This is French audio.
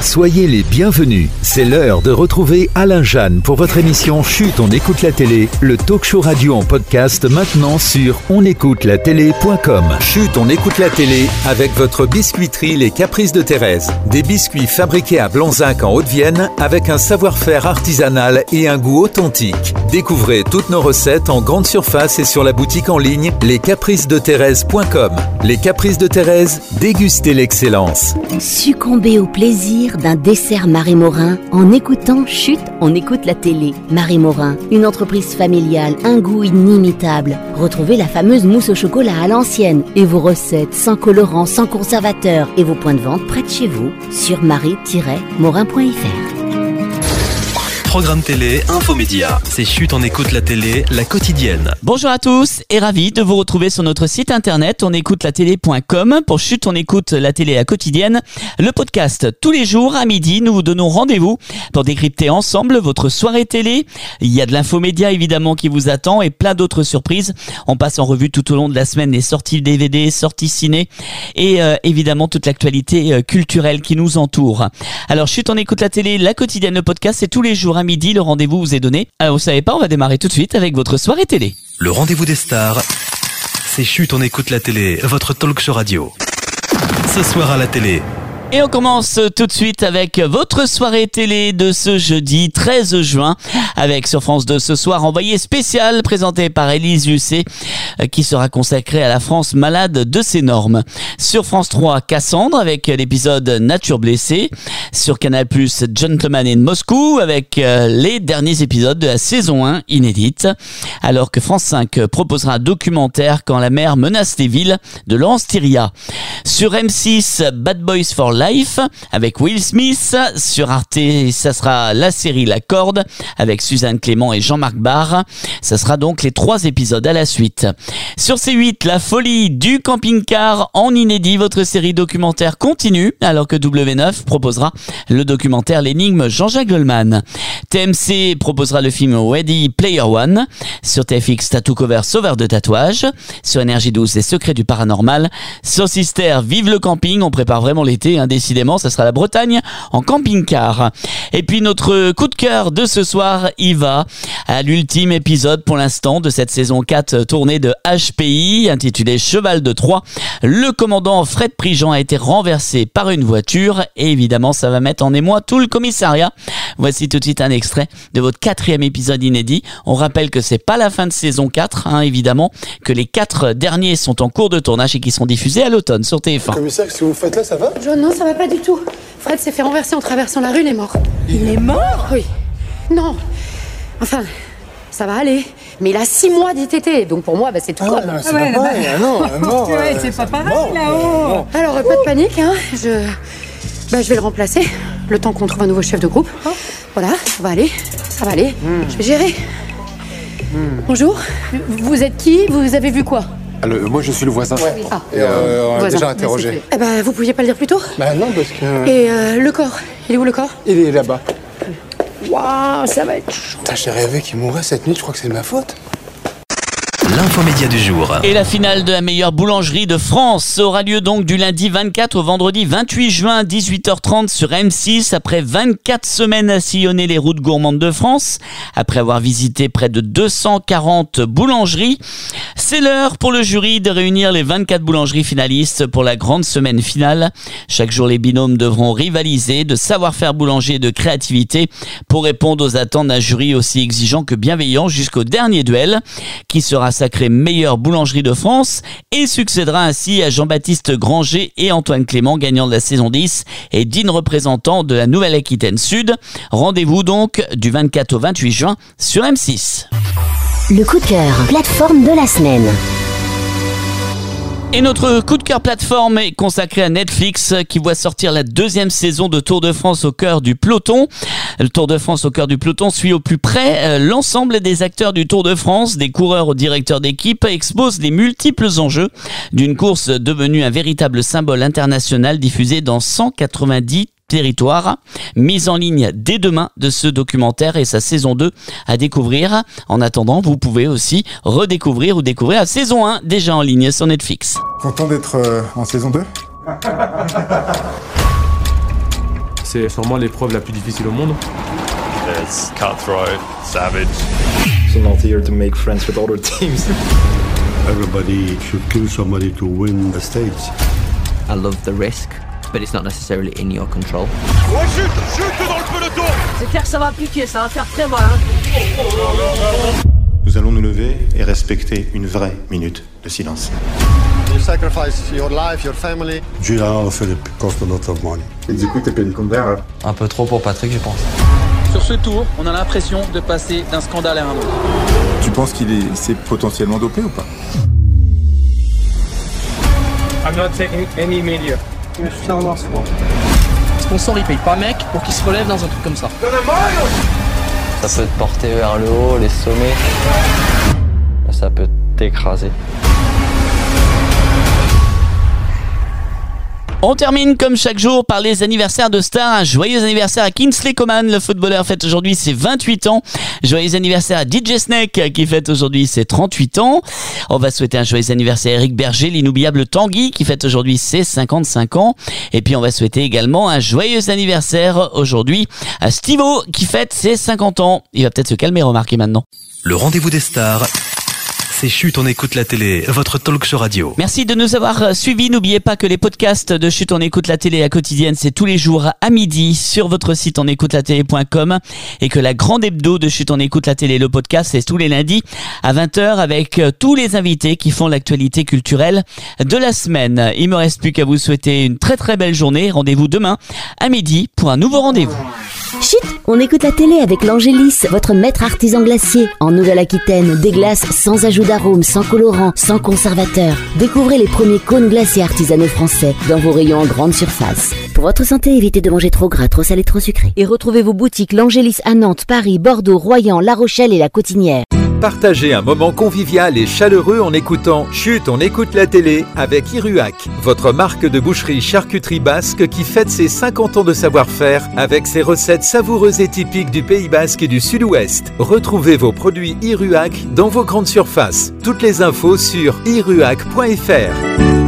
Soyez les bienvenus. C'est l'heure de retrouver Alain Jeanne pour votre émission Chut, on écoute la télé, le talk show radio en podcast maintenant sur onécoutelatélé.com. Chut, on écoute la télé avec votre biscuiterie Les Caprices de Thérèse. Des biscuits fabriqués à Blanzac en Haute-Vienne avec un savoir-faire artisanal et un goût authentique. Découvrez toutes nos recettes en grande surface et sur la boutique en ligne lescapricesdethérèse.com. Les Caprices de Thérèse, dégustez l'excellence. Succombez au plaisir d'un dessert Marie Morin en écoutant Chut, on écoute la télé. Marie Morin, une entreprise familiale, un goût inimitable. Retrouvez la fameuse mousse au chocolat à l'ancienne et vos recettes sans colorant, sans conservateur et vos points de vente près de chez vous sur marie-morin.fr. Programme télé, infomédia. C'est Chut, on écoute la télé, la quotidienne. Bonjour à tous et ravi de vous retrouver sur notre site internet onécoutelatélé.com pour Chut, on écoute la télé, la quotidienne. Le podcast tous les jours à midi, nous vous donnons rendez-vous pour décrypter ensemble votre soirée télé. Il y a de l'infomédia évidemment qui vous attend et plein d'autres surprises. On passe en revue tout au long de la semaine les sorties DVD, sorties ciné et évidemment toute l'actualité culturelle qui nous entoure. Alors Chut, on écoute la télé, la quotidienne, le podcast, c'est tous les jours à midi, le rendez-vous vous est donné. Alors vous savez pas, on va démarrer tout de suite avec votre soirée télé. Le rendez-vous des stars, c'est Chut, on écoute la télé, votre talk show radio. Ce soir à la télé. Et on commence tout de suite avec votre soirée télé de ce jeudi 13 juin avec sur France 2 ce soir envoyé spécial présenté par Élise Lucet qui sera consacré à la France malade de ses normes. Sur France 3, Cassandre avec l'épisode Nature blessée. Sur Canal+, Gentleman in Moscou avec les derniers épisodes de la saison 1 inédite. Alors que France 5 proposera un documentaire Quand la mer menace les villes de Laurence Thiria. Sur M6, Bad Boys for Life avec Will Smith. Sur Arte, ça sera la série La Corde avec Suzanne Clément et Jean-Marc Barr. Ça sera donc les 3 épisodes à la suite. Sur C8, La folie du camping-car en inédit. Votre série documentaire continue alors que W9 proposera le documentaire L'énigme Jean-Jacques Goldman. TMC proposera le film Ready Player One. Sur TFX, Tattoo Cover Sauveur de tatouage. Sur Énergie 12, Les secrets du paranormal. Sur Sister, Vive le camping. On prépare vraiment l'été, décidément, ça sera la Bretagne en camping-car. Et puis notre coup de cœur de ce soir, il va à l'ultime épisode pour l'instant de cette saison 4 tournée de HPI intitulée Cheval de Troie. Le commandant Fred Prigent a été renversé par une voiture et évidemment ça va mettre en émoi tout le commissariat. Voici tout de suite un extrait de votre 4e épisode inédit. On rappelle que c'est pas la fin de saison 4, évidemment, que les 4 derniers sont en cours de tournage et qui seront diffusés à l'automne sur TF1. Commissaire, ce que vous faites là, ça va ? Non, ça va pas du tout. Fred s'est fait renverser en traversant la rue, il est mort. Il est mort ? Oui. Non. Enfin, ça va aller. Mais il a 6 mois d'ITT, donc pour moi, c'est tout comme. C'est pas pareil, non, mort. C'est pas pareil là-haut. Alors, pas de panique, je vais le remplacer, le temps qu'on trouve un nouveau chef de groupe. Voilà, ça va aller. Je vais gérer. Bonjour, vous êtes qui ? Vous avez vu quoi ? Moi, je suis le voisin. Ouais. Et on a voisin. déjà interrogé. Vous pouviez pas le dire plus tôt ? Non, parce que... Et le corps, il est où le corps ? Il est là-bas. Waouh, ça va être chaud. Putain, j'ai rêvé qu'il mourrait cette nuit, je crois que c'est de ma faute. L'infomédia du jour. Et la finale de la meilleure boulangerie de France aura lieu donc du lundi 24 au vendredi 28 juin 18h30 sur M6 après 24 semaines à sillonner les routes gourmandes de France. Après avoir visité près de 240 boulangeries, c'est l'heure pour le jury de réunir les 24 boulangeries finalistes pour la grande semaine finale. Chaque jour, les binômes devront rivaliser de savoir-faire boulanger et de créativité pour répondre aux attentes d'un jury aussi exigeant que bienveillant jusqu'au dernier duel qui sera sacré meilleure boulangerie de France et succédera ainsi à Jean-Baptiste Granger et Antoine Clément, gagnant de la saison 10 et digne représentant de la Nouvelle-Aquitaine Sud. Rendez-vous donc du 24 au 28 juin sur M6. Le coup de cœur, plateforme de la semaine. Et notre coup de cœur plateforme est consacré à Netflix qui voit sortir la 2e saison de Tour de France au cœur du peloton. Le Tour de France au cœur du peloton suit au plus près l'ensemble des acteurs du Tour de France, des coureurs aux directeurs d'équipe, expose les multiples enjeux d'une course devenue un véritable symbole international diffusé dans 190 territoire. Mise en ligne dès demain de ce documentaire et sa saison 2 à découvrir. En attendant, vous pouvez aussi redécouvrir ou découvrir la saison 1 déjà en ligne sur Netflix. Content d'être en saison 2 ? C'est sûrement l'épreuve la plus difficile au monde. It's cutthroat, savage. So not here to make friends with other teams. Everybody should kill somebody to win the stage. I love the risk, but it's not necessarily in your control. Ouais, chute dans le peloton. C'est clair que ça va piquer, ça va faire très mal. Hein. Nous allons nous lever et respecter une vraie minute de silence. You sacrifice your life, your family. Gilles Philippe cost a lot of money. Et du coup, t'es payé une compte d'air. Un peu trop pour Patrick, je pense. Sur ce tour, on a l'impression de passer d'un scandale à un autre. Tu penses qu'il s'est potentiellement dopé ou pas? I'm not taking any media. Sponsor, il paye pas mec pour qu'il se relève dans un truc comme ça. Ça peut te porter vers le haut, les sommets. Ça peut t'écraser. On termine comme chaque jour par les anniversaires de stars. Un joyeux anniversaire à Kingsley Coman, le footballeur, fête aujourd'hui ses 28 ans. Joyeux anniversaire à DJ Snake qui fête aujourd'hui ses 38 ans. On va souhaiter un joyeux anniversaire à Eric Berger, l'inoubliable Tanguy qui fête aujourd'hui ses 55 ans. Et puis on va souhaiter également un joyeux anniversaire aujourd'hui à Steve-O qui fête ses 50 ans. Il va peut-être se calmer, remarquez maintenant. Le rendez-vous des stars. C'est Chut, on écoute la télé, votre talk show radio. Merci de nous avoir suivis. N'oubliez pas que les podcasts de Chut, on écoute la télé à quotidienne, c'est tous les jours à midi sur votre site onécoutelatélé.com et que la grande hebdo de Chut, on écoute la télé, le podcast, c'est tous les lundis à 20h avec tous les invités qui font l'actualité culturelle de la semaine. Il me reste plus qu'à vous souhaiter une très très belle journée. Rendez-vous demain à midi pour un nouveau rendez-vous. Chut, on écoute la télé avec l'Angélis, votre maître artisan glacier. En Nouvelle-Aquitaine, des glaces sans ajout d'arôme, sans colorant, sans conservateur. Découvrez les premiers cônes glaciers artisanaux français dans vos rayons en grande surface. Pour votre santé, évitez de manger trop gras, trop salé, trop sucré. Et retrouvez vos boutiques l'Angélis à Nantes, Paris, Bordeaux, Royan, La Rochelle et La Cotinière. Partagez un moment convivial et chaleureux en écoutant Chut, on écoute la télé avec Iruac, votre marque de boucherie charcuterie basque qui fête ses 50 ans de savoir-faire avec ses recettes savoureuses et typiques du Pays Basque et du Sud-Ouest. Retrouvez vos produits Iruac dans vos grandes surfaces. Toutes les infos sur iruac.fr.